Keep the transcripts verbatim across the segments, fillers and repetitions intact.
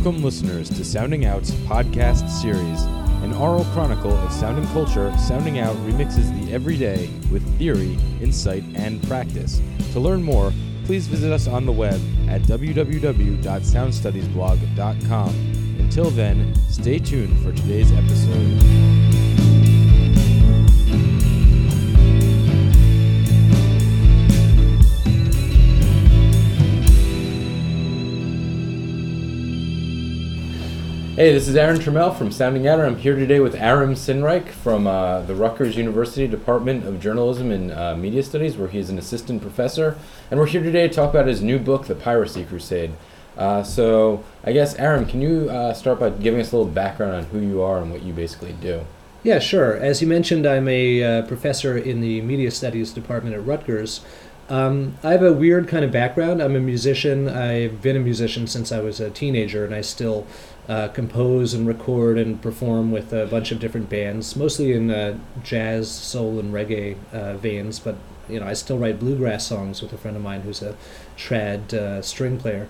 Welcome, listeners, to Sounding Out's podcast series, an oral chronicle of sounding culture. Sounding Out remixes the everyday with theory, insight, and practice. To learn more, please visit us on the web at w w w dot sound studies blog dot com. Until then, stay tuned for today's episode. Hey, this is Aaron Trammell from Sounding Out. I'm here today with Aram Sinreich from uh, the Rutgers University Department of Journalism and uh, Media Studies, where he's an assistant professor. And we're here today to talk about his new book, The Piracy Crusade. Uh, so I guess, Aram, can you uh, start by giving us a little background on who you are and what you basically do? Yeah, sure. As you mentioned, I'm a uh, professor in the Media Studies Department at Rutgers. Um, I have a weird kind of background. I'm a musician. I've been a musician since I was a teenager, and I still uh, compose and record and perform with a bunch of different bands, mostly in uh, jazz, soul, and reggae uh, veins. But you know, I still write bluegrass songs with a friend of mine who's a trad uh, string player.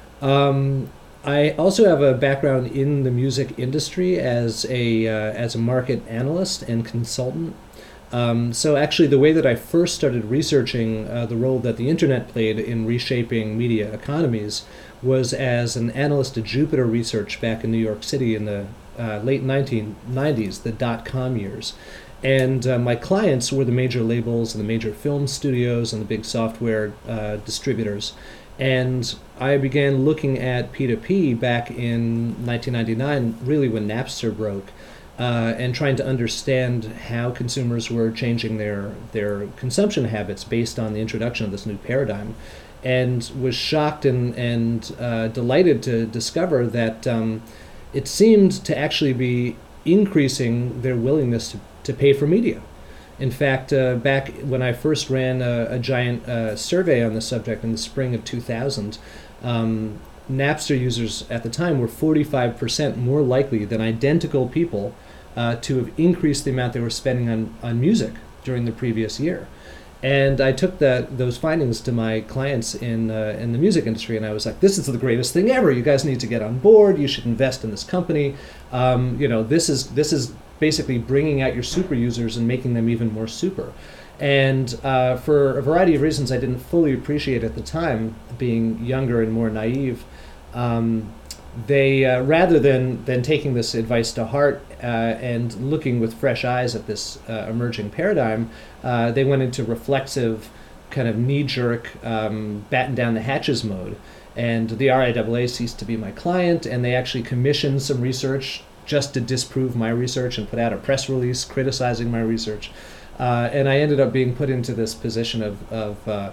Um, I also have a background in the music industry as a uh, as a market analyst and consultant. Um, so actually, the way that I first started researching uh, the role that the internet played in reshaping media economies was as an analyst at Jupiter Research back in New York City in the uh, late nineteen nineties, the dot-com years. And uh, my clients were the major labels and the major film studios and the big software uh, distributors. And I began looking at P two P back in nineteen ninety-nine, really when Napster broke. Uh, and trying to understand how consumers were changing their their consumption habits based on the introduction of this new paradigm, and was shocked and and uh, delighted to discover that um, it seemed to actually be increasing their willingness to, to pay for media. In fact, uh, back when I first ran a, a giant uh, survey on the subject in the spring of two thousand, um, Napster users at the time were forty-five percent more likely than identical people uh, to have increased the amount they were spending on, on music during the previous year. And I took that those findings to my clients in uh, in the music industry, and I was like, "This is the greatest thing ever! You guys need to get on board. You should invest in this company. Um, you know, this is this is basically bringing out your super users and making them even more super." And uh, for a variety of reasons I didn't fully appreciate at the time, being younger and more naive, um, they uh, rather than than taking this advice to heart uh, and looking with fresh eyes at this uh, emerging paradigm, uh, they went into reflexive, kind of knee-jerk, um, batten down the hatches mode. And the R I A A ceased to be my client, and they actually commissioned some research just to disprove my research and put out a press release criticizing my research. Uh, and I ended up being put into this position of, of uh,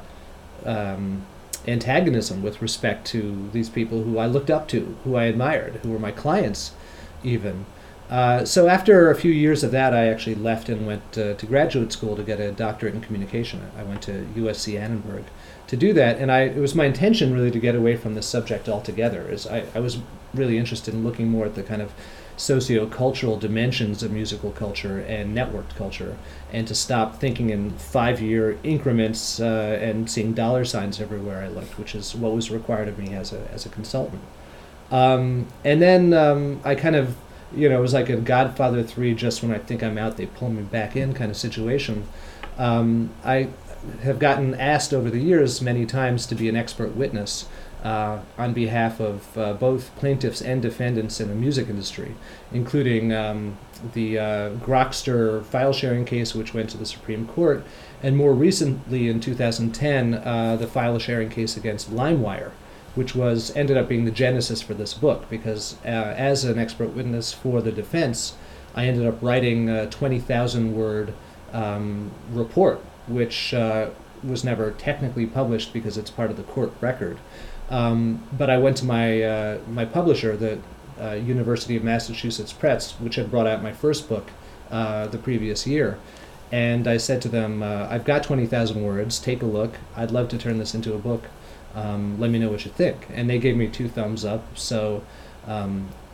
um, antagonism with respect to these people who I looked up to, who I admired, who were my clients even. Uh, so after a few years of that, I actually left and went uh, to graduate school to get a doctorate in communication. I went to U S C Annenberg to do that, and I, it was my intention really to get away from this subject altogether. Is I, I was really interested in looking more at the kind of socio-cultural dimensions of musical culture and networked culture, and to stop thinking in five-year increments uh, and seeing dollar signs everywhere I looked, which is what was required of me as a as a consultant. Um, and then um, I kind of, you know, it was like a Godfather three, just when I think I'm out, they pull me back in kind of situation. Um, I have gotten asked over the years many times to be an expert witness Uh, on behalf of uh, both plaintiffs and defendants in the music industry, including um, the uh, Grokster file sharing case, which went to the Supreme Court, and more recently in two thousand ten, uh, the file sharing case against LimeWire, which was ended up being the genesis for this book, because uh, as an expert witness for the defense, I ended up writing a twenty thousand word um, report, which uh, was never technically published because it's part of the court record. Um, but I went to my uh, my publisher, the uh, University of Massachusetts Press, which had brought out my first book uh, the previous year, and I said to them, uh, "I've got twenty thousand words. Take a look. I'd love to turn this into a book. Um, let me know what you think." And they gave me two thumbs up. So um,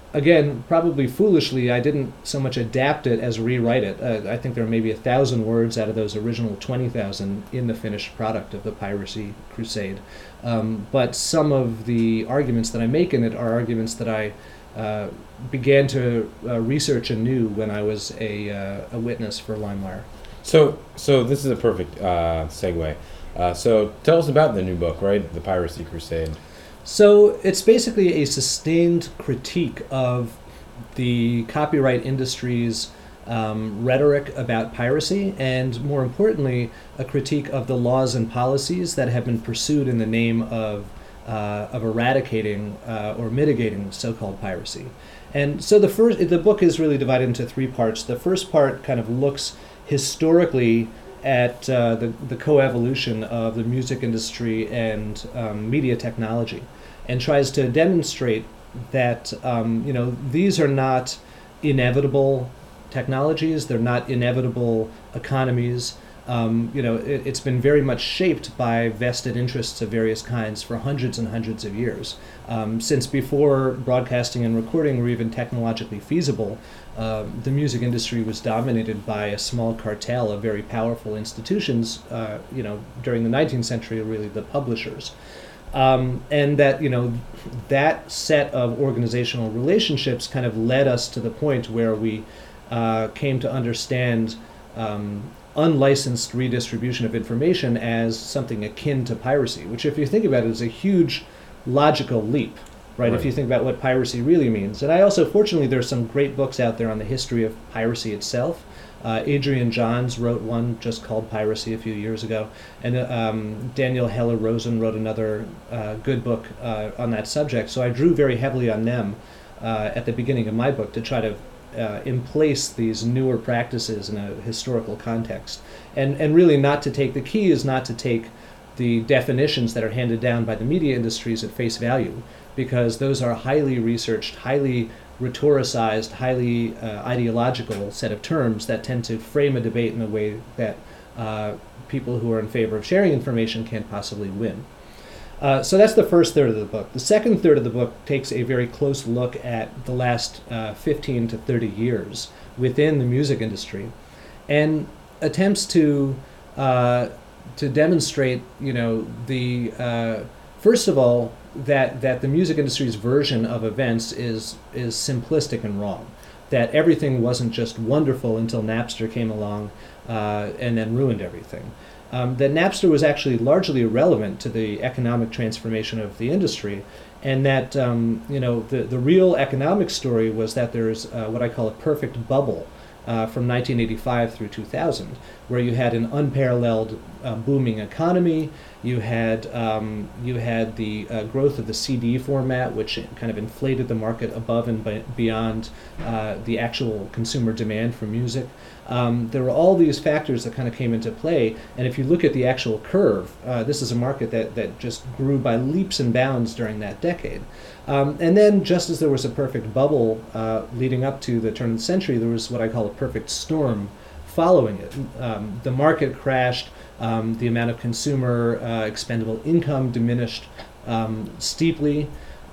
again, probably foolishly, I didn't so much adapt it as rewrite it. Uh, I think there are maybe a thousand words out of those original twenty thousand in the finished product of the Piracy Crusade. Um, but some of the arguments that I make in it are arguments that I uh, began to uh, research anew when I was a, uh, a witness for LimeWire. So, so this is a perfect uh, segue. Uh, so tell us about the new book, right? The Piracy Crusade. So it's basically a sustained critique of the copyright industry's um, rhetoric about piracy, and more importantly, a critique of the laws and policies that have been pursued in the name of, uh, of eradicating uh, or mitigating so-called piracy. And so the first, the book is really divided into three parts. The first part kind of looks historically at uh, the, the coevolution of the music industry and um, media technology, and tries to demonstrate that um, you know, these are not inevitable technologies, they're not inevitable economies. Um, you know, it, it's been very much shaped by vested interests of various kinds for hundreds and hundreds of years. Um, since before broadcasting and recording were even technologically feasible, uh, the music industry was dominated by a small cartel of very powerful institutions, uh, you know, during the nineteenth century, really the publishers. Um, and that, you know, that set of organizational relationships kind of led us to the point where we uh, came to understand um, unlicensed redistribution of information as something akin to piracy, which, if you think about it, is a huge logical leap, right? Right. If you think about what piracy really means. And I also, fortunately, there's some great books out there on the history of piracy itself. Uh, Adrian Johns wrote one just called Piracy a few years ago, and um, Daniel Heller Rosen wrote another uh, good book uh, on that subject. So I drew very heavily on them uh, at the beginning of my book to try to uh, emplace these newer practices in a historical context. And, and really not to take, the key is not to take the definitions that are handed down by the media industries at face value, because those are highly researched, highly rhetoricized, highly uh, ideological set of terms that tend to frame a debate in a way that uh, people who are in favor of sharing information can't possibly win. Uh, so that's the first third of the book. The second third of the book takes a very close look at the last uh, fifteen to thirty years within the music industry, and attempts to uh, to demonstrate, you know, the uh, first of all, that that the music industry's version of events is is simplistic and wrong. That everything wasn't just wonderful until Napster came along uh, and then ruined everything. Um, that Napster was actually largely irrelevant to the economic transformation of the industry, and that um, you know, the the real economic story was that there's uh, what I call a perfect bubble uh, from nineteen eighty-five through two thousand, where you had an unparalleled uh, booming economy. You had um, you had the uh, growth of the C D format, which kind of inflated the market above and be- beyond uh, the actual consumer demand for music. Um, there were all these factors that kind of came into play, and if you look at the actual curve, uh, this is a market that, that just grew by leaps and bounds during that decade. Um, and then, just as there was a perfect bubble uh, leading up to the turn of the century, there was what I call a perfect storm following it. Um, the market crashed. Um, the amount of consumer uh, expendable income diminished um, steeply.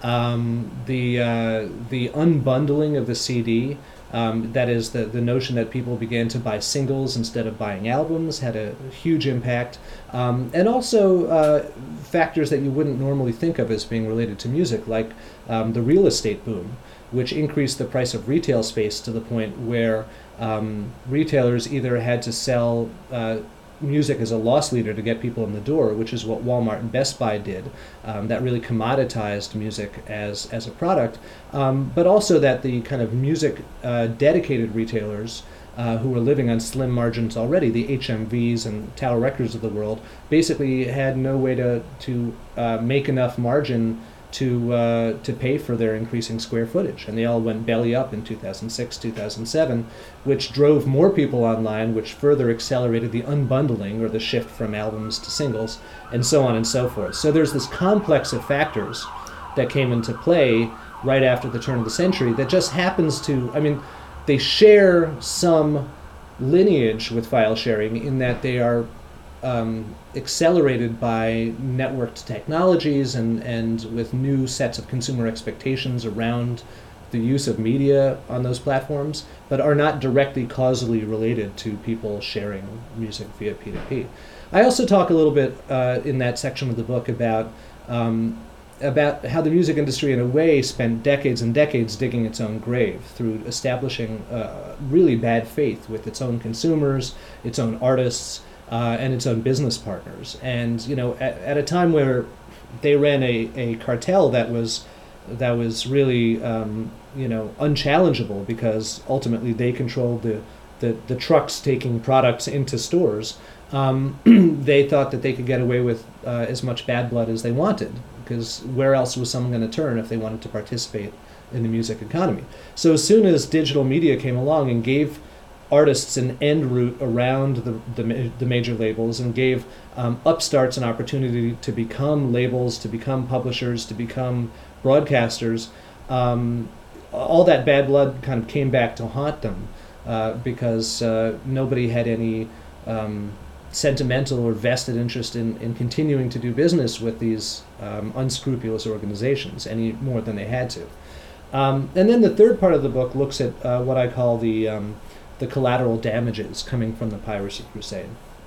Um, the uh, the unbundling of the C D, um, that is the, the notion that people began to buy singles instead of buying albums, had a huge impact. Um, and also uh, factors that you wouldn't normally think of as being related to music, like um, the real estate boom, which increased the price of retail space to the point where um, retailers either had to sell uh, music as a loss leader to get people in the door, which is what Walmart and Best Buy did. Um, that really commoditized music as as a product, um, but also that the kind of music uh, dedicated retailers uh, who were living on slim margins already, the H M Vs and Tower Records of the world, basically had no way to to uh, make enough margin to uh, to pay for their increasing square footage, and they all went belly up in two thousand six, two thousand seven, which drove more people online, which further accelerated the unbundling or the shift from albums to singles, and so on and so forth. So there's this complex of factors that came into play right after the turn of the century that just happens to, I mean, they share some lineage with file sharing in that they are Um, accelerated by networked technologies and, and with new sets of consumer expectations around the use of media on those platforms, but are not directly causally related to people sharing music via P two P. I also talk a little bit uh, in that section of the book about um, about how the music industry, in a way, spent decades and decades digging its own grave through establishing uh, really bad faith with its own consumers, its own artists, uh, and its own business partners. And you know, at, at a time where they ran a, a cartel that was that was really um, you know unchallengeable, because ultimately they controlled the the, the trucks taking products into stores. Um, they thought that they could get away with uh, as much bad blood as they wanted, because where else was someone going to turn if they wanted to participate in the music economy? So as soon as digital media came along and gave artists an end route around the the, the major labels, and gave um, upstarts an opportunity to become labels, to become publishers, to become broadcasters, um, all that bad blood kind of came back to haunt them, uh, because uh, nobody had any um, sentimental or vested interest in, in continuing to do business with these um, unscrupulous organizations any more than they had to. Um, and then the third part of the book looks at uh, what I call the um, the collateral damages coming from the piracy crusade.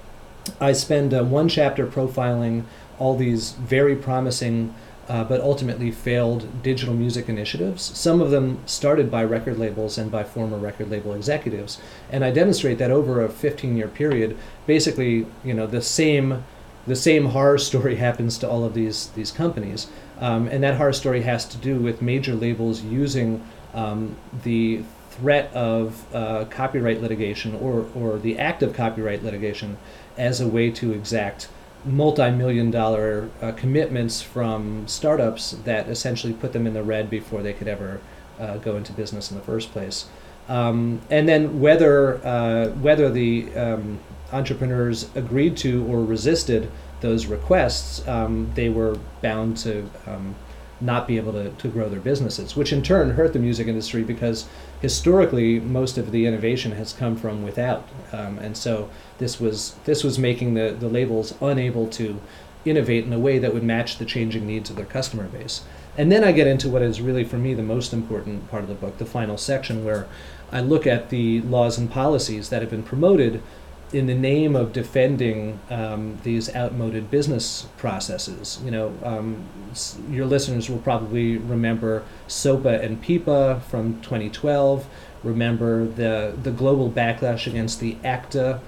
I spend uh, one chapter profiling all these very promising uh, but ultimately failed digital music initiatives, some of them started by record labels and by former record label executives. And I demonstrate that over a fifteen-year period, basically, you know, the same the same horror story happens to all of these these companies. Um, and that horror story has to do with major labels using um, the threat of uh, copyright litigation, or, or the act of copyright litigation, as a way to exact multi-million dollar uh, commitments from startups that essentially put them in the red before they could ever uh, go into business in the first place. Um, and then whether uh, whether the um, entrepreneurs agreed to or resisted those requests, um, they were bound to um, not be able to, to grow their businesses, which in turn hurt the music industry, because historically most of the innovation has come from without. Um, and so this was this was making the, the labels unable to innovate in a way that would match the changing needs of their customer base. And then I get into what is really, for me, the most important part of the book, the final section, where I look at the laws and policies that have been promoted in the name of defending um, these outmoded business processes. You know, um, s- your listeners will probably remember SOPA and PIPA from twenty twelve. Remember the the global backlash against the ACTA,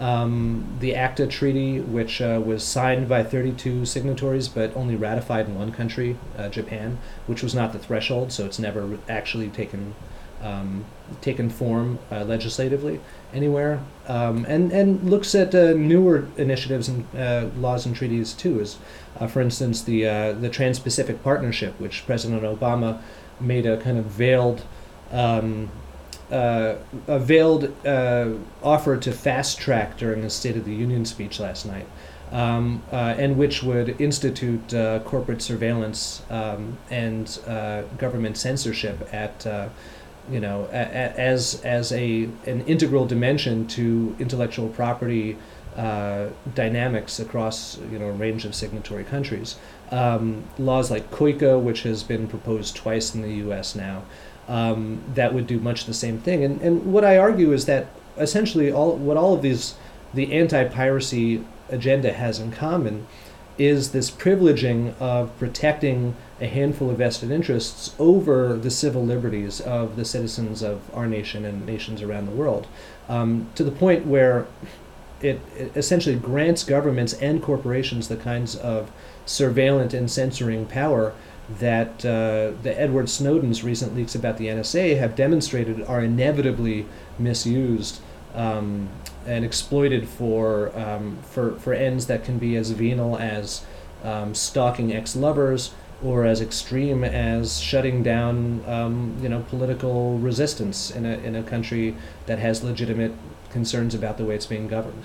um, the ACTA treaty, which uh, was signed by thirty-two signatories but only ratified in one country, uh, Japan, which was not the threshold, so it's never actually taken um, taken form uh, legislatively anywhere, um, and and looks at uh, newer initiatives and uh, laws and treaties too, as uh, for instance the uh, the Trans-Pacific Partnership, which President Obama made a kind of veiled um, uh, a veiled uh, offer to fast track during his State of the Union speech last night, um, uh, and which would institute uh, corporate surveillance um, and uh, government censorship at uh, you know, a, a, as as a an integral dimension to intellectual property uh, dynamics across, you know, a range of signatory countries. Um, laws like COICA, which has been proposed twice in the U S now, um, that would do much the same thing. And and what I argue is that essentially all what all of these the anti-piracy agenda has in common is this privileging of protecting a handful of vested interests over the civil liberties of the citizens of our nation and nations around the world, um, to the point where it, it essentially grants governments and corporations the kinds of surveillant and censoring power that uh, the Edward Snowden's recent leaks about the N S A have demonstrated are inevitably misused um, and exploited for, um, for for ends that can be as venal as um, stalking ex-lovers, or as extreme as shutting down, um, you know, political resistance in a in a country that has legitimate concerns about the way it's being governed.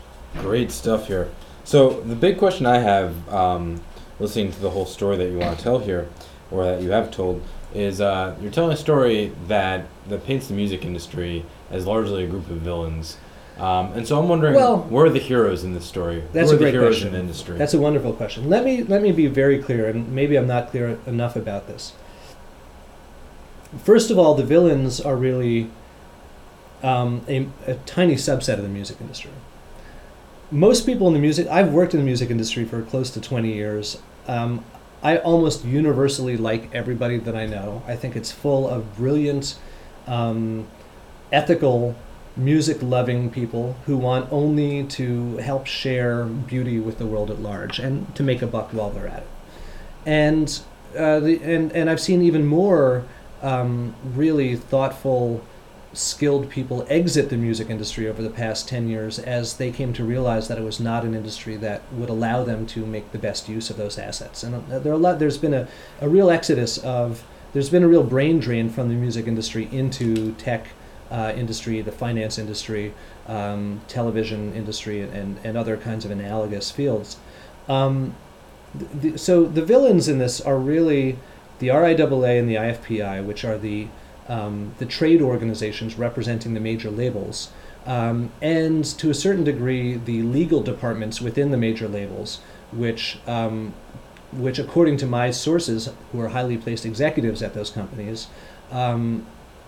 Great stuff here. So the big question I have, um, listening to the whole story that you want to tell here, or that you have told, is uh, you're telling a story that that paints the music industry as largely a group of villains. Um, and so I'm wondering, well, where are the heroes in this story? That's Who are a great the heroes question. in the industry? That's a wonderful question. Let me let me be very clear, and maybe I'm not clear enough about this. First of all, the villains are really um, a, a tiny subset of the music industry. Most people in the music, I've worked in the music industry for close to twenty years. Um, I almost universally like everybody that I know. I think it's full of brilliant, um, ethical, music-loving people who want only to help share beauty with the world at large and to make a buck while they're at it. And uh, the and and I've seen even more um, really thoughtful, skilled people exit the music industry over the past ten years as they came to realize that it was not an industry that would allow them to make the best use of those assets. And uh, there are a lot. There's been a, a real exodus of. There's been a real brain drain from the music industry into tech uh, industry, the finance industry, um, television industry, and and other kinds of analogous fields. Um, the, so the villains in this are really the R I A A and the I F P I, which are the Um, the trade organizations representing the major labels, um, and to a certain degree the legal departments within the major labels, which, um, which according to my sources, who are highly placed executives at those companies, um,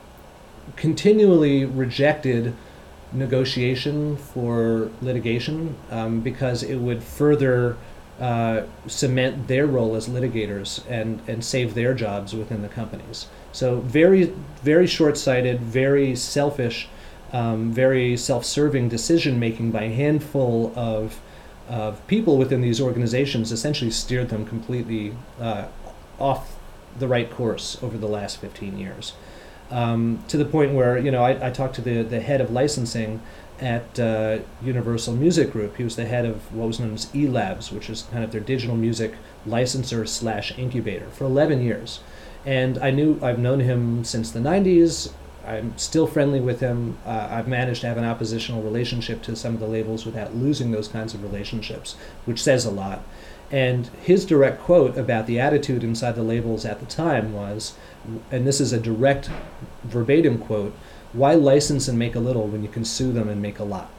continually rejected negotiation for litigation um, because it would further uh, cement their role as litigators and, and save their jobs within the companies. So very, very short-sighted, very selfish, um, very self-serving decision-making by a handful of, of people within these organizations essentially steered them completely uh, off the right course over the last fifteen years. Um, to the point where, you know, I, I talked to the, the head of licensing at uh, Universal Music Group. He was the head of what was known as E-Labs, which is kind of their digital music licensor slash incubator, for eleven years. And I knew, I've known him since the nineties. I'm still friendly with him. Uh, I've managed to have an oppositional relationship to some of the labels without losing those kinds of relationships, which says a lot. And his direct quote about the attitude inside the labels at the time was, and this is a direct verbatim quote, "Why license and make a little when you can sue them and make a lot?"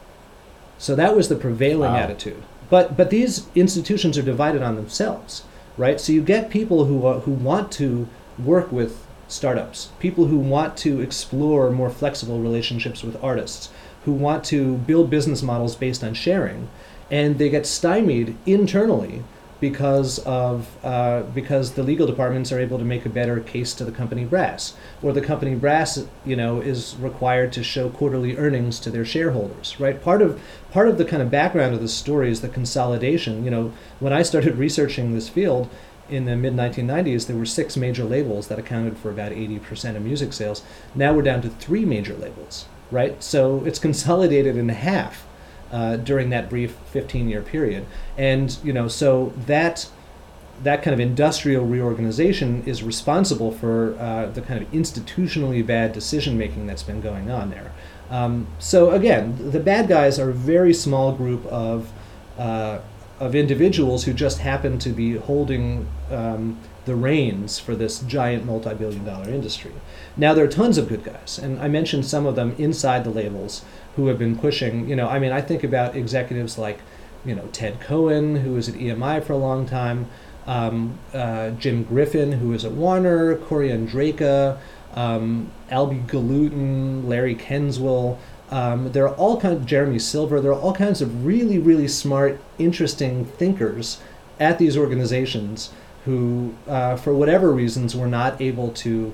So that was the prevailing wow. attitude. But but these institutions are divided on themselves. Right, so you get people who uh, who want to work with startups, people who want to explore more flexible relationships with artists, who want to build business models based on sharing, and they get stymied internally because of uh, because the legal departments are able to make a better case to the company brass, or the company brass, you know, is required to show quarterly earnings to their shareholders. Right, part of part of the kind of background of this story is the consolidation. You know, when I started researching this field in the mid nineteen nineties, there were six major labels that accounted for about eighty percent of music sales. Now we're down to three major labels. Right, so it's consolidated in half. Uh, during that brief fifteen-year period, and you know, so that that kind of industrial reorganization is responsible for uh, the kind of institutionally bad decision-making that's been going on there. Um, so again, the bad guys are a very small group of uh, of individuals who just happen to be holding um, the reins for this giant multi-billion dollar industry. Now there are tons of good guys, and I mentioned some of them inside the labels who have been pushing, you know, I mean, I think about executives like, you know, Ted Cohen, who was at E M I for a long time, um, uh, Jim Griffin, who was at Warner, Corey Andraka, um, Albie Galutin, Larry Kenswell. Um, there are all kinds of, Jeremy Silver, there are all kinds of really, really smart, interesting thinkers at these organizations who, uh, for whatever reasons, were not able to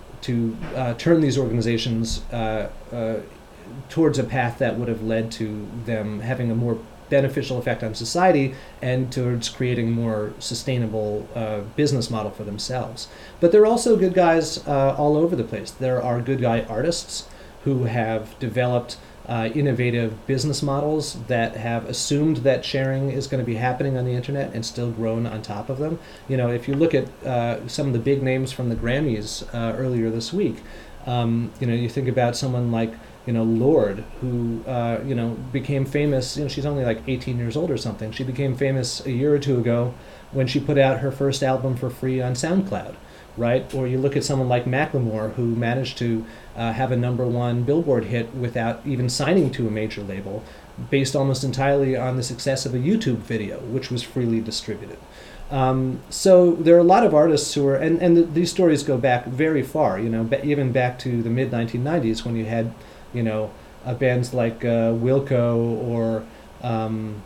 to uh, turn these organizations uh, uh, towards a path that would have led to them having a more beneficial effect on society and towards creating a more sustainable uh, business model for themselves. But there are also good guys uh, all over the place. There are good guy artists who have developed uh, innovative business models that have assumed that sharing is going to be happening on the internet and still grown on top of them. You know, if you look at uh, some of the big names from the Grammys uh, earlier this week, um, you know, you think about someone like, you know, Lorde, who, uh, you know, became famous, you know, she's only like eighteen years old or something. She became famous a year or two ago when she put out her first album for free on SoundCloud, right? Or you look at someone like Macklemore, who managed to uh, have a number one Billboard hit without even signing to a major label, based almost entirely on the success of a YouTube video, which was freely distributed. Um, so there are a lot of artists who are, and, and the, these stories go back very far, you know, ba- even back to the mid nineteen nineties when you had, you know, uh, bands like uh, Wilco or, um,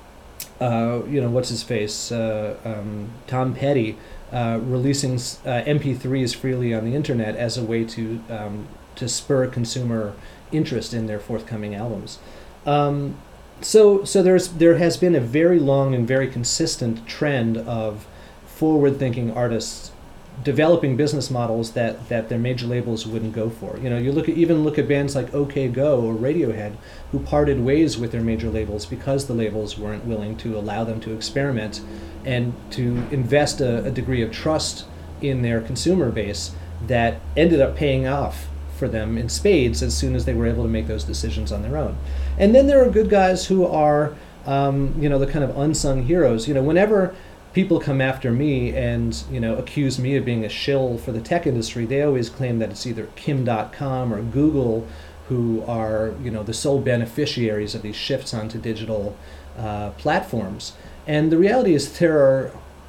uh, you know, what's his face, uh, um, Tom Petty, uh, releasing uh, M P threes freely on the internet as a way to um, to spur consumer interest in their forthcoming albums. Um, So, so there's there has been a very long and very consistent trend of forward-thinking artists developing business models that, that their major labels wouldn't go for. You know, you look at even look at bands like OK Go or Radiohead, who parted ways with their major labels because the labels weren't willing to allow them to experiment and to invest a, a degree of trust in their consumer base that ended up paying off for them in spades as soon as they were able to make those decisions on their own. And then there are good guys who are, um, you know, the kind of unsung heroes. You know, whenever people come after me and, you know, accuse me of being a shill for the tech industry, they always claim that it's either Kim dot com or Google who are, you know, the sole beneficiaries of these shifts onto digital uh, platforms. And the reality is there are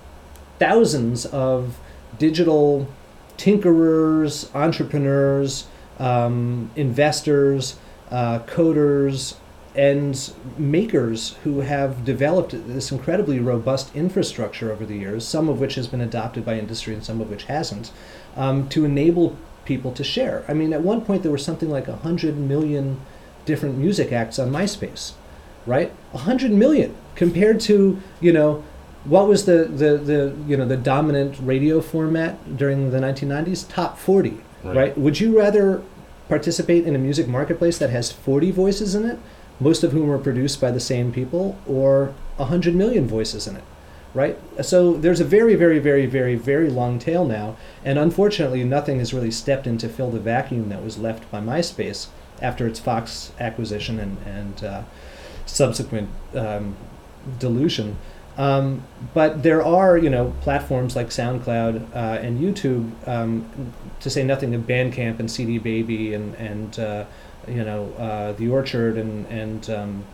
thousands of digital tinkerers, entrepreneurs, um, investors, uh, coders, and makers who have developed this incredibly robust infrastructure over the years, some of which has been adopted by industry and some of which hasn't, um, to enable people to share. I mean, at one point there were something like one hundred million different music acts on MySpace, right? one hundred million compared to, you know, what was the, the, the you know the dominant radio format during the nineteen nineties? Top forty, right. right? Would you rather participate in a music marketplace that has forty voices in it, most of whom are produced by the same people, or one hundred million voices in it, right? So there's a very, very, very, very, very long tail now, and unfortunately nothing has really stepped in to fill the vacuum that was left by MySpace after its Fox acquisition and, and uh, subsequent um, dilution. Um, but there are, you know, platforms like SoundCloud uh, and YouTube, um, to say nothing of Bandcamp and C D Baby and and uh, you know uh, The Orchard and and um,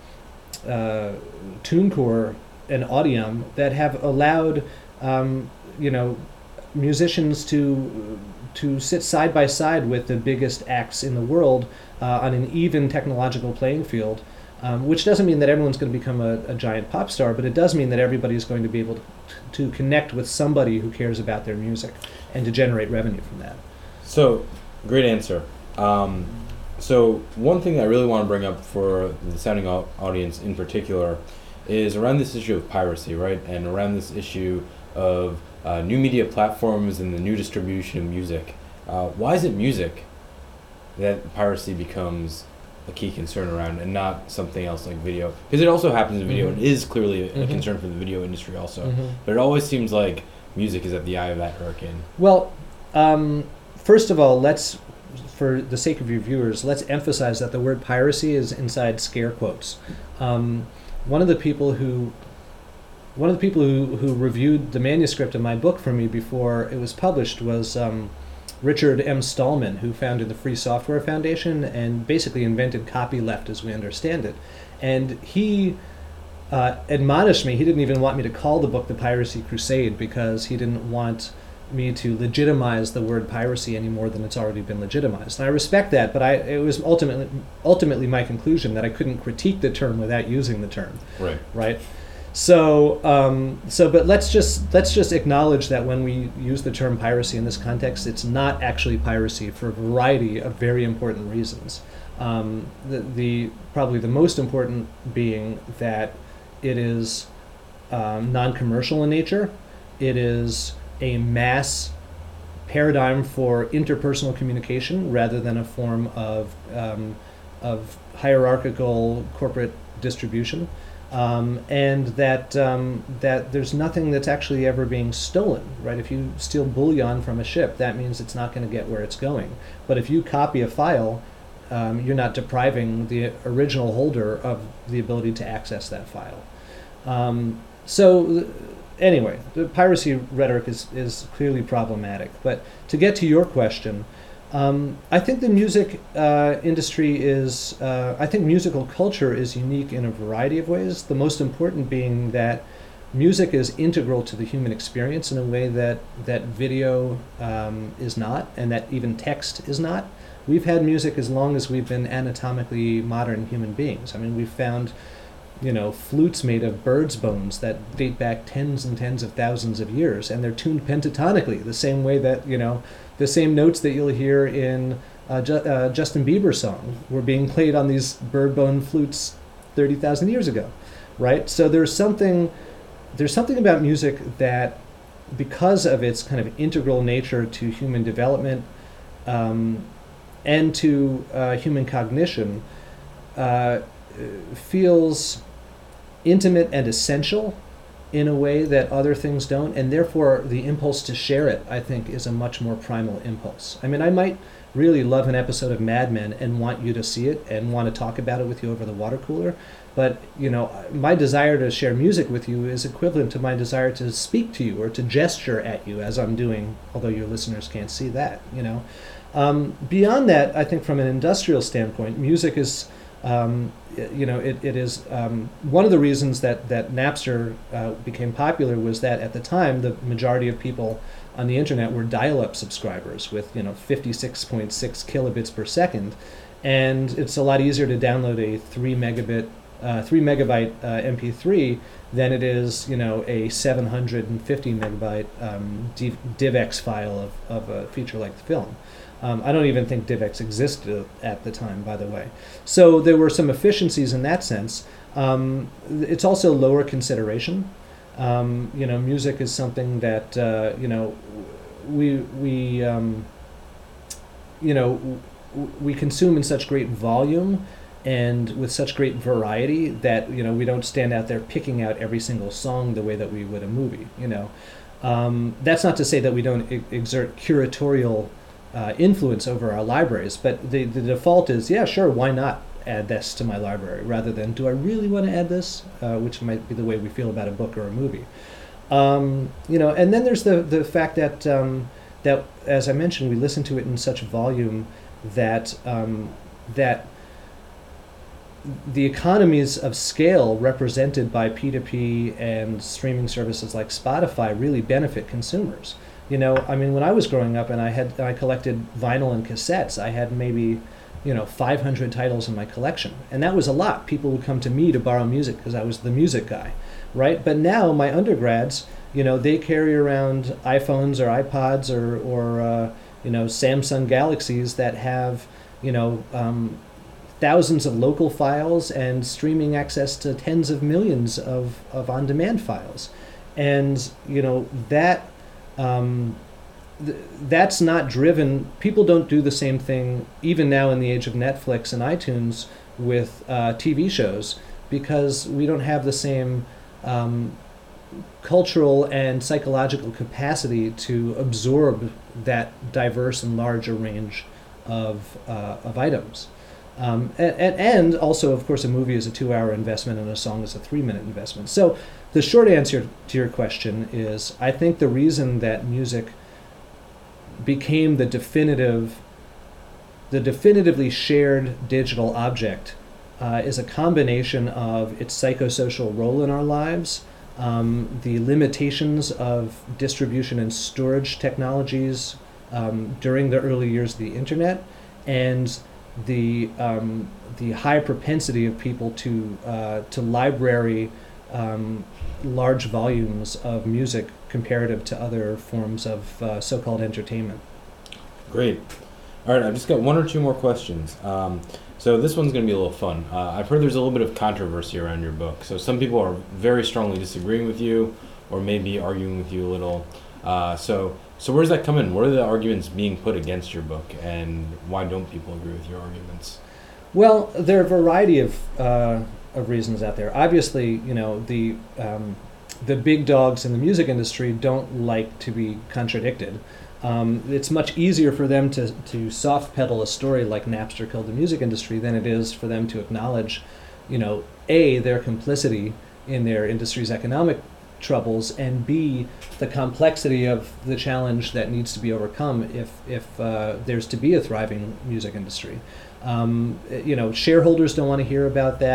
uh, TuneCore and Audium that have allowed um, you know musicians to to sit side by side with the biggest acts in the world uh, on an even technological playing field. Um, which doesn't mean that everyone's going to become a, a giant pop star, but it does mean that everybody's going to be able to, to connect with somebody who cares about their music and to generate revenue from that. So, great answer. Um, so, one thing I really want to bring up for the sounding au- audience in particular is around this issue of piracy, right? And around this issue of uh, new media platforms and the new distribution of music. Uh, why is it music that piracy becomes a key concern around and not something else like video? Because it also happens in video mm-hmm. and is clearly a, mm-hmm. a concern for the video industry also. Mm-hmm. But it always seems like music is at the eye of that hurricane. Well, um, first of all, let's, for the sake of your viewers, let's emphasize that the word piracy is inside scare quotes. Um, one of the people who one of the people who, who reviewed the manuscript of my book for me before it was published was um, Richard M. Stallman, who founded the Free Software Foundation and basically invented copyleft as we understand it. And he uh, admonished me. He didn't even want me to call the book The Piracy Crusade because he didn't want me to legitimize the word piracy any more than it's already been legitimized. And I respect that, but I, it was ultimately ultimately my conclusion that I couldn't critique the term without using the term. Right. Right. So, um, so, but let's just let's just acknowledge that when we use the term piracy in this context, it's not actually piracy for a variety of very important reasons. Um, the, the probably the most important being that it is um, non-commercial in nature. It is a mass paradigm for interpersonal communication rather than a form of um, of hierarchical corporate distribution. Um, and that um, that there's nothing that's actually ever being stolen, right? If you steal bullion from a ship, that means it's not going to get where it's going. But if you copy a file, um, you're not depriving the original holder of the ability to access that file. Um, so anyway, the piracy rhetoric is, is clearly problematic. But to get to your question, Um, I think the music uh, industry is, uh, I think musical culture is unique in a variety of ways, the most important being that music is integral to the human experience in a way that that video um, is not, and that even text is not. We've had music as long as we've been anatomically modern human beings. I mean, we've found, you know, flutes made of birds' bones that date back tens and tens of thousands of years, and they're tuned pentatonically, the same way that, you know, the same notes that you'll hear in a Ju- uh, Justin Bieber song were being played on these bird bone flutes thirty thousand years ago, right? So there's something, there's something about music that, because of its kind of integral nature to human development um, and to uh, human cognition, uh, feels intimate and essential in a way that other things don't, and therefore the impulse to share it, I think, is a much more primal impulse. I mean, I might really love an episode of Mad Men and want you to see it and want to talk about it with you over the water cooler, but, you know, my desire to share music with you is equivalent to my desire to speak to you or to gesture at you, as I'm doing, although your listeners can't see that, you know. Um, beyond that, I think from an industrial standpoint, music is Um, you know, it, it is um, one of the reasons that, that Napster uh, became popular was that at the time, the majority of people on the internet were dial-up subscribers with, you know, fifty-six point six kilobits per second. And it's a lot easier to download a three megabit, uh, three megabyte uh, M P three than it is, you know, a seven hundred fifty megabyte um, D- DivX file of, of a feature-length film. Um, I don't even think DivX existed at the time, by the way. So there were some efficiencies in that sense. Um, it's also lower consideration. Um, you know, music is something that uh, you know we we um, you know w- we consume in such great volume and with such great variety that, you know, we don't stand out there picking out every single song the way that we would a movie. You know, um, that's not to say that we don't e- exert curatorial Uh, influence over our libraries, but the, the default is, yeah, sure, why not add this to my library, rather than, do I really want to add this, uh, which might be the way we feel about a book or a movie. Um, you know, and then there's the, the fact that, um, that, as I mentioned, we listen to it in such volume that, um, that the economies of scale represented by P two P and streaming services like Spotify really benefit consumers. You know, I mean, when I was growing up and I had I collected vinyl and cassettes, I had maybe, you know, five hundred titles in my collection, and that was a lot. People would come to me to borrow music because I was the music guy, right? But now my undergrads, you know, they carry around iPhones or iPods or or uh, you know, Samsung Galaxies that have, you know, um, thousands of local files and streaming access to tens of millions of of on-demand files, and, you know, that. Um, th- that's not driven, people don't do the same thing, even now in the age of Netflix and iTunes, with uh, T V shows, because we don't have the same um, cultural and psychological capacity to absorb that diverse and larger range of, uh, of items. Um, and, and also, of course, a movie is a two-hour investment and a song is a three-minute investment. So the short answer to your question is, I think the reason that music became the definitive, the definitively shared digital object uh, is a combination of its psychosocial role in our lives, um, the limitations of distribution and storage technologies um, during the early years of the internet, and the um, the high propensity of people to uh, to library um, large volumes of music comparative to other forms of uh, so-called entertainment. Great. All right, I've just got one or two more questions. Um, so this one's going to be a little fun. Uh, I've heard there's a little bit of controversy around your book. So some people are very strongly disagreeing with you, or maybe arguing with you a little. Uh, so so where does that come in? What are the arguments being put against your book, and why don't people agree with your arguments? Well, there are a variety of uh, of reasons out there. Obviously, you know, the um, the big dogs in the music industry don't like to be contradicted. Um, it's much easier for them to, to soft pedal a story like Napster killed the music industry than it is for them to acknowledge, you know, A, their complicity in their industry's economic troubles, and B, the complexity of the challenge that needs to be overcome if, if uh, there's to be a thriving music industry. Um, you know, shareholders don't want to hear about that.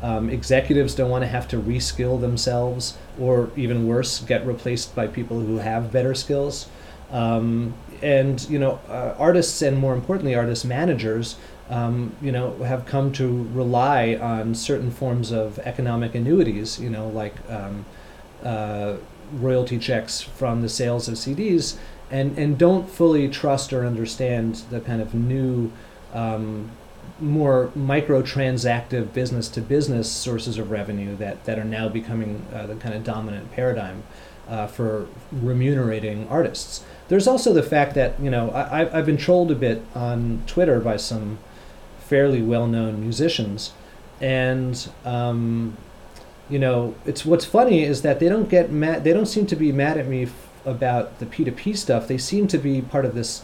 Um, executives don't want to have to reskill themselves, or even worse, get replaced by people who have better skills. Um, and you know, uh, artists, and more importantly, artist managers, um, you know, have come to rely on certain forms of economic annuities. You know, like um, uh, royalty checks from the sales of C Ds, and and don't fully trust or understand the kind of new, um, more microtransactive business-to-business sources of revenue that, that are now becoming uh, the kind of dominant paradigm uh, for remunerating artists. There's also the fact that, you know, I, I've been trolled a bit on Twitter by some fairly well-known musicians, and um, you know, it's what's funny is that they don't get mad. They don't seem to be mad at me f- about the P two P stuff. They seem to be part of this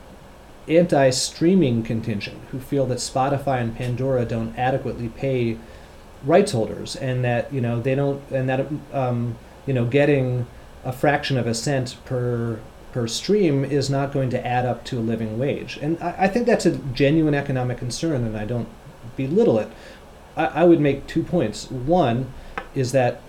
anti-streaming contingent who feel that Spotify and Pandora don't adequately pay rights holders, and that, you know, they don't, and that um, you know, getting a fraction of a cent per per stream is not going to add up to a living wage. And I, I think that's a genuine economic concern, and I don't belittle it. I, I would make two points. One is that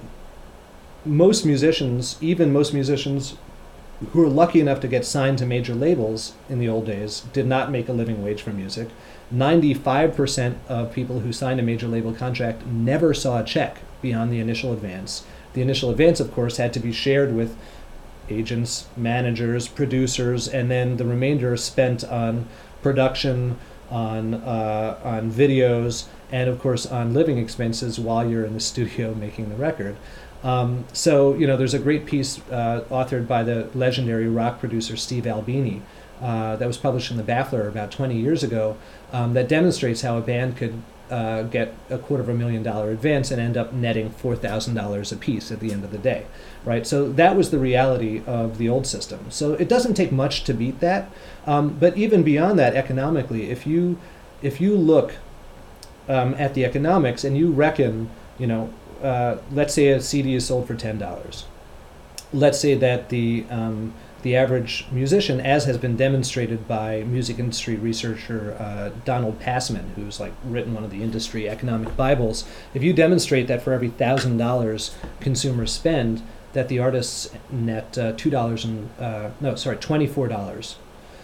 most musicians, even most musicians who were lucky enough to get signed to major labels in the old days, did not make a living wage from music. ninety-five percent of people who signed a major label contract never saw a check beyond the initial advance. The initial advance, of course, had to be shared with agents, managers, producers, and then the remainder spent on production, on uh, on videos, and of course on living expenses while you're in the studio making the record. Um, so, you know, there's a great piece uh, authored by the legendary rock producer Steve Albini uh, that was published in the Baffler about twenty years ago um, that demonstrates how a band could uh, get a quarter of a million dollar advance and end up netting four thousand dollars a piece at the end of the day, right? So that was the reality of the old system. So it doesn't take much to beat that. Um, but even beyond that, economically, if you if you look um, at the economics and you reckon, you know, Uh, let's say a C D is sold for ten dollars. Let's say that the um, the average musician, as has been demonstrated by music industry researcher uh, Donald Passman, who's like written one of the industry economic bibles, if you demonstrate that for every one thousand dollars consumers spend, that the artists net uh, two dollars and, uh, no, sorry, twenty-four dollars.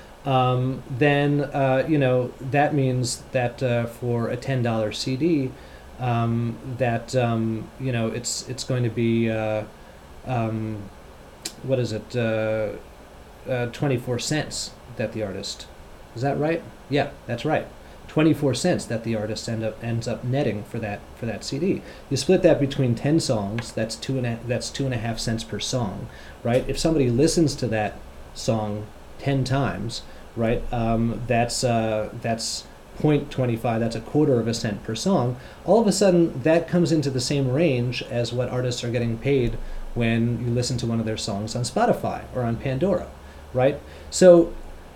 Um, then, uh, you know, that means that uh, for a ten dollar C D, Um, that um, you know, it's it's going to be uh, um, what is it uh, uh, twenty-four cents that the artist, is that right? Yeah, that's right. twenty-four cents that the artist end up ends up netting for that for that C D. You split that between ten songs. That's two and a, that's two and a half cents per song, right? If somebody listens to that song ten times, right? Um, that's uh, that's zero point two five, that's a quarter of a cent per song. All of a sudden, that comes into the same range as what artists are getting paid when you listen to one of their songs on Spotify or on Pandora, right? So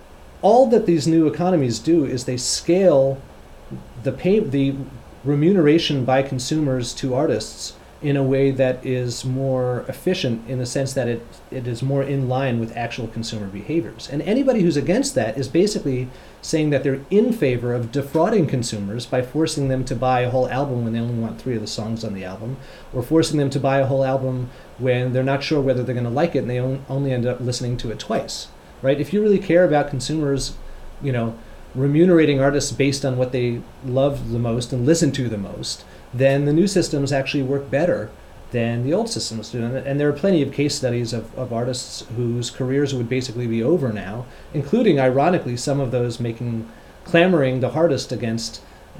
all that these new economies do is they scale the pay, the remuneration by consumers to artists in a way that is more efficient, in the sense that it, it is more in line with actual consumer behaviors. And anybody who's against that is basically saying that they're in favor of defrauding consumers by forcing them to buy a whole album when they only want three of the songs on the album, or forcing them to buy a whole album when they're not sure whether they're going to like it and they on, only end up listening to it twice, right? If you really care about consumers, you know, remunerating artists based on what they love the most and listen to the most, then the new systems actually work better than the old systems do. And there are plenty of case studies of, of artists whose careers would basically be over now, including, ironically, some of those making, clamoring the hardest against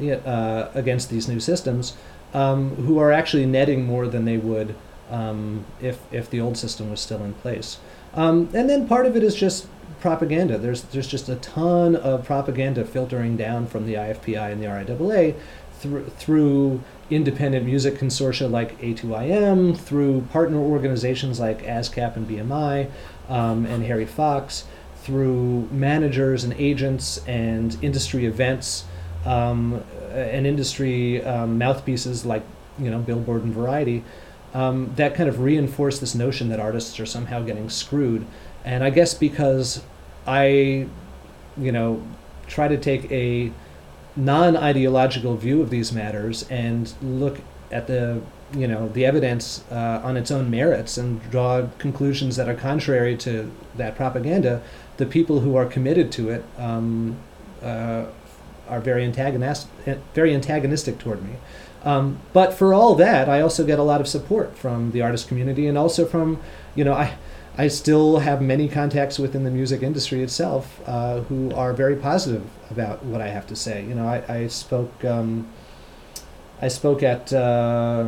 uh, against these new systems, um, who are actually netting more than they would um, if if the old system was still in place. Um, and then part of it is just propaganda. There's there's just a ton of propaganda filtering down from the I F P I and the R I A A through through independent music consortia like A two I M, through partner organizations like ASCAP and B M I, um, and Harry Fox, through managers and agents and industry events, um, and industry um, mouthpieces like, you know, Billboard and Variety, um, that kind of reinforce this notion that artists are somehow getting screwed. And I guess because I, you know, try to take a non-ideological view of these matters and look at the you know the evidence uh, on its own merits and draw conclusions that are contrary to that propaganda, the people who are committed to it um, uh, are very antagonistic, very antagonistic toward me. Um, but for all that, I also get a lot of support from the artist community, and also from, you know, I, I still have many contacts within the music industry itself uh, who are very positive about what I have to say. You know, I, I spoke, um, I spoke at uh,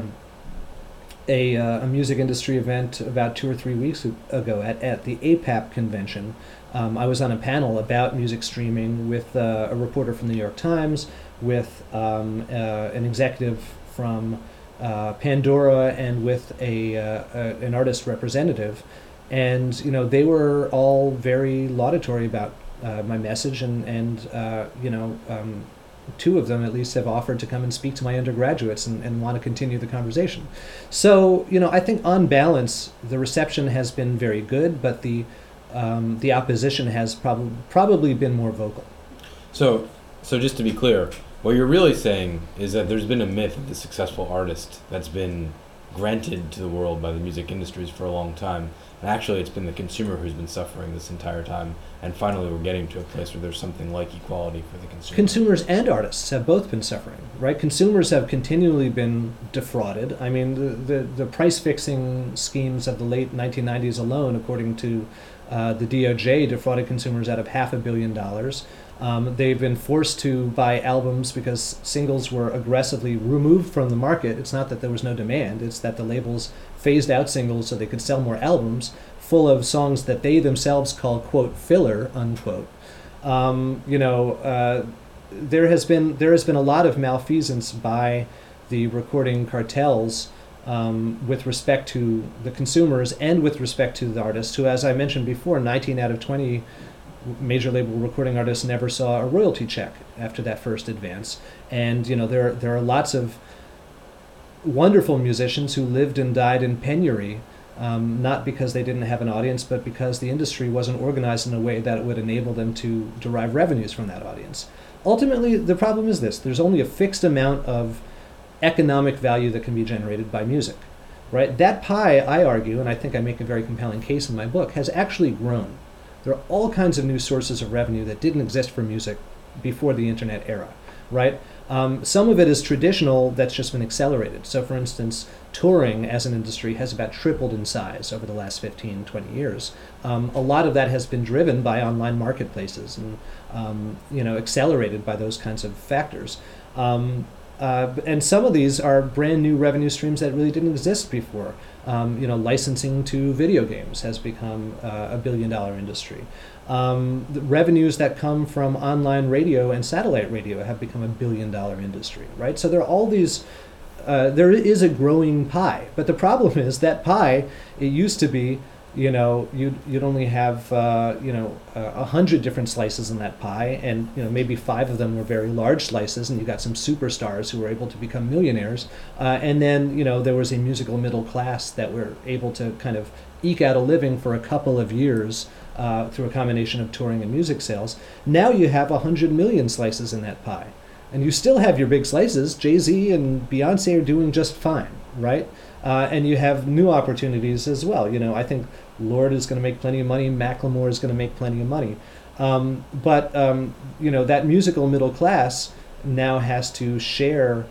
a, uh, a music industry event about two or three weeks ago at, at the A P A P convention. Um, I was on a panel about music streaming with uh, a reporter from the New York Times, with um, uh, an executive from uh, Pandora, and with a, uh, a an artist representative, and you know they were all very laudatory about uh, my message, and and uh, you know um, two of them at least have offered to come and speak to my undergraduates and, and want to continue the conversation. So you know I think on balance the reception has been very good, but the um, the opposition has probably probably been more vocal. So so just to be clear, what you're really saying is that there's been a myth of the successful artist that's been granted to the world by the music industries for a long time. And actually, it's been the consumer who's been suffering this entire time. And finally, we're getting to a place where there's something like equality for the consumer. Consumers and artists have both been suffering, right? Consumers have continually been defrauded. I mean, the, the, the price-fixing schemes of the late nineteen nineties alone, according to uh, the D O J, defrauded consumers out of half a billion dollars. Um, they've been forced to buy albums because singles were aggressively removed from the market. It's not that there was no demand, it's that the labels phased out singles so they could sell more albums full of songs that they themselves call, quote, filler, unquote. Um, you know, uh, there has been there has been a lot of malfeasance by the recording cartels um, with respect to the consumers and with respect to the artists, who, as I mentioned before, nineteen out of twenty major label recording artists never saw a royalty check after that first advance. And you know there there are lots of wonderful musicians who lived and died in penury, um, not because they didn't have an audience, but because the industry wasn't organized in a way that would enable them to derive revenues from that audience. Ultimately, the problem is this: there's only a fixed amount of economic value that can be generated by music, right? That pie, I argue, and I think I make a very compelling case in my book, has actually grown. There are all kinds of new sources of revenue that didn't exist for music before the internet era, right? Um, some of it is traditional that's just been accelerated. So for instance, touring as an industry has about tripled in size over the last fifteen, twenty years. Um, a lot of that has been driven by online marketplaces and um, you know, accelerated by those kinds of factors. Um, uh, and some of these are brand new revenue streams that really didn't exist before. Um, you know, licensing to video games has become uh, a billion dollar industry. Um, the revenues that come from online radio and satellite radio have become a billion dollar industry, right? So there are all these, uh, there is a growing pie, but the problem is that pie, it used to be, you know, you'd, you'd only have, uh, you know, a hundred different slices in that pie, and, you know, maybe five of them were very large slices, and you got some superstars who were able to become millionaires. Uh, and then, you know, there was a musical middle class that were able to kind of eke out a living for a couple of years uh, through a combination of touring and music sales. Now you have a hundred million slices in that pie. And you still have your big slices. Jay-Z and Beyonce are doing just fine, right? Uh, and you have new opportunities as well. You know, I think Lorde is going to make plenty of money. Macklemore is going to make plenty of money. Um, but, um, you know, that musical middle class now has to share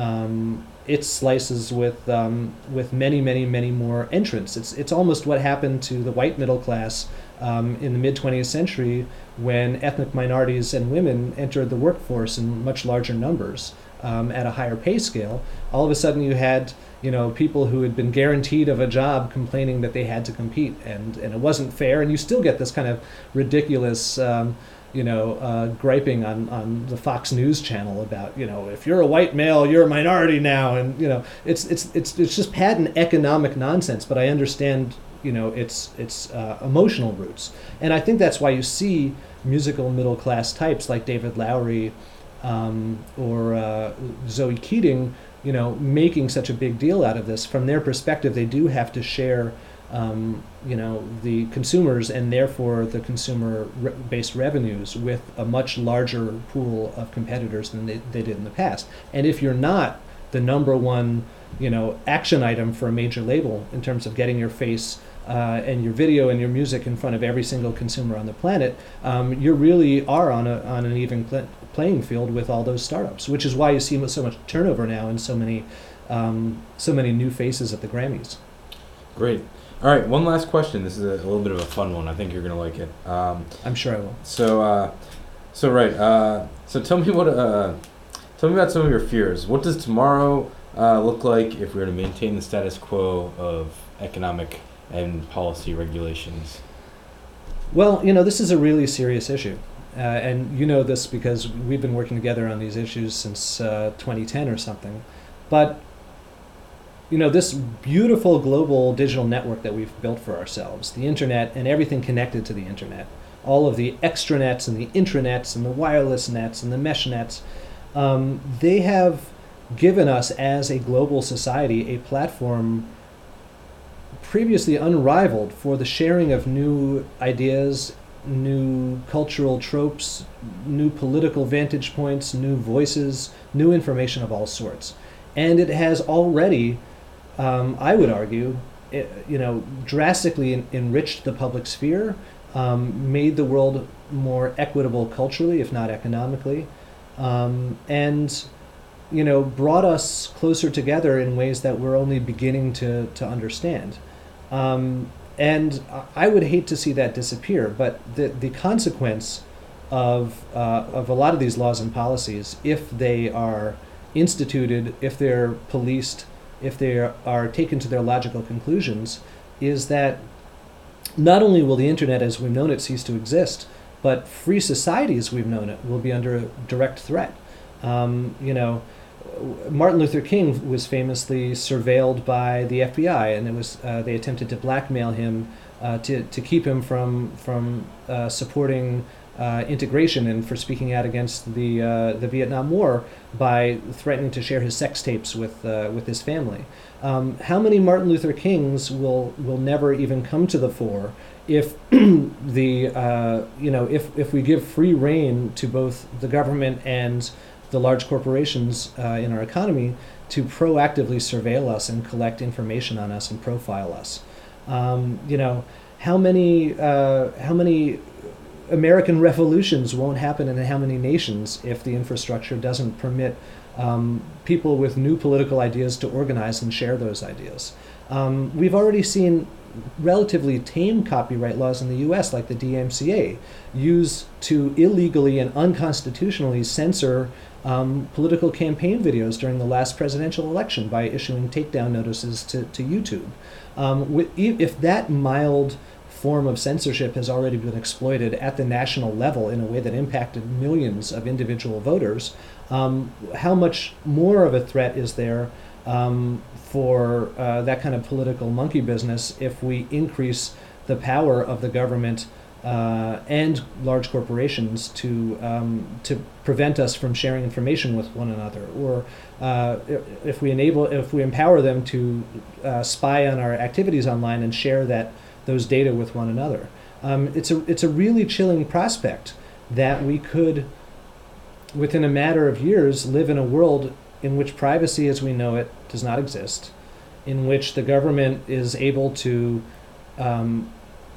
um, its slices with um, with many, many, many more entrants. It's, it's almost what happened to the white middle class um, in the mid-twentieth century when ethnic minorities and women entered the workforce in much larger numbers um, at a higher pay scale. All of a sudden you had, you know, people who had been guaranteed of a job complaining that they had to compete, and, and it wasn't fair, and you still get this kind of ridiculous, um, you know, uh, griping on, on the Fox News channel about, you know, if you're a white male, you're a minority now, and, you know, it's it's it's it's just patent economic nonsense, but I understand, you know, its its uh, emotional roots. And I think that's why you see musical middle class types like David Lowery um, or uh, Zoe Keating, you know, making such a big deal out of this. From their perspective, they do have to share um, you know, the consumers and therefore the consumer-based revenues with a much larger pool of competitors than they, they did in the past. And if you're not the number one, you know, action item for a major label in terms of getting your face uh, and your video and your music in front of every single consumer on the planet, um, you really are on a on an even pl- playing field with all those startups, which is why you see so much turnover now and so many um, so many new faces at the Grammys. Great. All right, one last question. This is a, a little bit of a fun one. I think you're gonna like it. Um, I'm sure I will. So, uh, so right. Uh, so tell me what. Uh, tell me about some of your fears. What does tomorrow uh, look like if we were to maintain the status quo of economic and policy regulations? Well, you know, this is a really serious issue. Uh, and you know this because we've been working together on these issues since uh, twenty ten or something. But, you know, this beautiful global digital network that we've built for ourselves, the internet and everything connected to the internet, all of the extranets and the intranets and the wireless nets and the mesh nets, um, they have given us as a global society a platform previously unrivaled for the sharing of new ideas, new cultural tropes, new political vantage points, new voices, new information of all sorts. And it has already, um, I would argue, it, you know, drastically en- enriched the public sphere, um, made the world more equitable culturally, if not economically, um, and, you know, brought us closer together in ways that we're only beginning to, to understand. Um, and I would hate to see that disappear, but the, the consequence of, uh, of a lot of these laws and policies, if they are instituted, if they're policed, if they are, are taken to their logical conclusions, is that not only will the internet as we've known it cease to exist, but free society as we've known it will be under a direct threat. Um, you know, Martin Luther King was famously surveilled by the F B I, and it was uh, they attempted to blackmail him uh, to to keep him from from uh, supporting uh, integration and for speaking out against the uh, the Vietnam War by threatening to share his sex tapes with uh, with his family. Um, how many Martin Luther Kings will will never even come to the fore if the uh, you know if if we give free rein to both the government and the large corporations uh, in our economy to proactively surveil us and collect information on us and profile us. Um, you know, how many uh, how many American revolutions won't happen in how many nations if the infrastructure doesn't permit um, people with new political ideas to organize and share those ideas. Um, we've already seen relatively tame copyright laws in the U S, like the D M C A, used to illegally and unconstitutionally censor um, political campaign videos during the last presidential election by issuing takedown notices to, to YouTube. Um, with, if that mild form of censorship has already been exploited at the national level in a way that impacted millions of individual voters, um, how much more of a threat is there um, for uh, that kind of political monkey business if we increase the power of the government uh, and large corporations to um, to prevent us from sharing information with one another, or uh, if we enable, if we empower them to uh, spy on our activities online and share that those data with one another. Um, it's a it's a really chilling prospect that we could, within a matter of years, live in a world in which privacy as we know it does not exist, in which the government is able to um,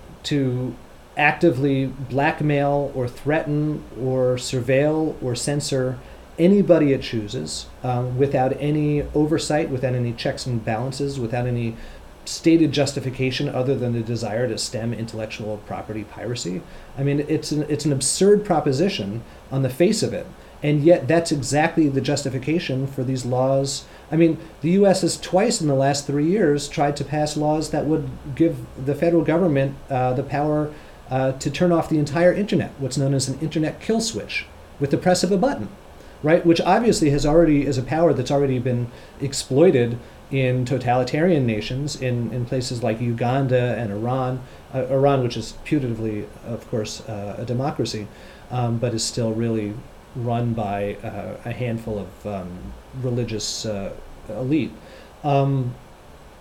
to actively blackmail or threaten or surveil or censor anybody it chooses um, without any oversight, without any checks and balances, without any stated justification other than the desire to stem intellectual property piracy. I mean, it's an, it's an absurd proposition on the face of it. And yet that's exactly the justification for these laws. I mean, the U S has twice in the last three years tried to pass laws that would give the federal government uh, the power uh, to turn off the entire internet, what's known as an internet kill switch, with the press of a button, right? Which obviously has already is a power that's already been exploited in totalitarian nations, in, in places like Uganda and Iran, uh, Iran, which is putatively, of course, uh, a democracy, um, but is still really run by uh, a handful of um, religious uh, elite. Um,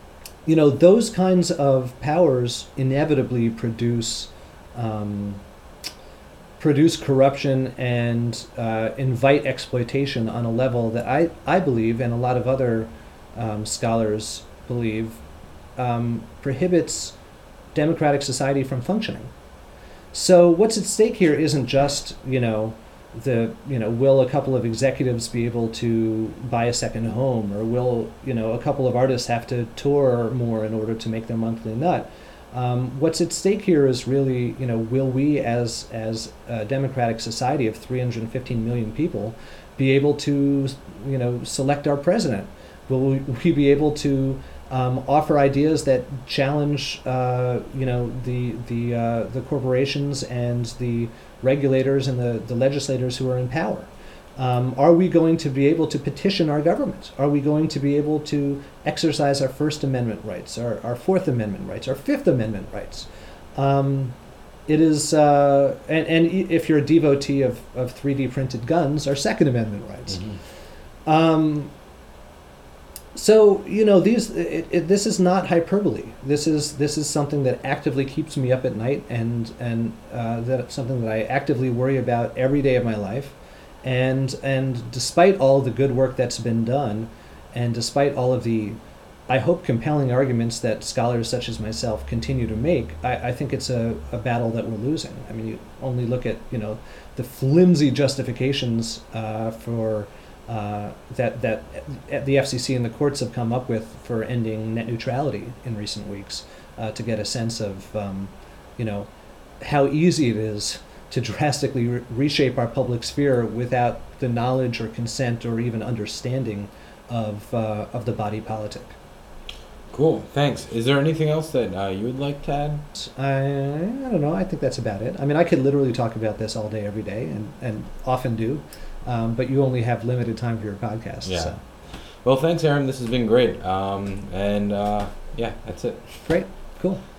you know, those kinds of powers inevitably produce um, produce corruption and uh, invite exploitation on a level that I, I believe, and a lot of other um, scholars believe, um, prohibits democratic society from functioning. So what's at stake here isn't just, you know, the, you know, will a couple of executives be able to buy a second home, or will, you know, a couple of artists have to tour more in order to make their monthly nut? Um, what's at stake here is really, you know, will we as as a democratic society of three hundred fifteen million people be able to, you know, select our president? Will we be able to um, offer ideas that challenge, uh, you know, the the uh, the corporations and the regulators and the, the legislators who are in power? Um, are we going to be able to petition our government? Are we going to be able to exercise our First Amendment rights, our, our Fourth Amendment rights, our Fifth Amendment rights? Um, it is, uh, and, and if you're a devotee of, of three D printed guns, our Second Amendment rights. Mm-hmm. Um, so, you know, these it, it, this is not hyperbole. This is this is something that actively keeps me up at night, and and uh, that's something that I actively worry about every day of my life. And and despite all the good work that's been done, and despite all of the, I hope, compelling arguments that scholars such as myself continue to make, I, I think it's a, a battle that we're losing. I mean, you only look at, you know, the flimsy justifications uh, for uh, that that the F C C and the courts have come up with for ending net neutrality in recent weeks, uh, to get a sense of, um, you know, how easy it is to drastically re- reshape our public sphere without the knowledge or consent or even understanding of uh, of the body politic. Cool, thanks. Is there anything else that uh, you would like to add? I, I don't know. I think that's about it. I mean, I could literally talk about this all day, every day, and, and often do, um, but you only have limited time for your podcast. Yeah. So. Well, thanks, Aaron. This has been great. Um, and uh, yeah, that's it. Great. Cool.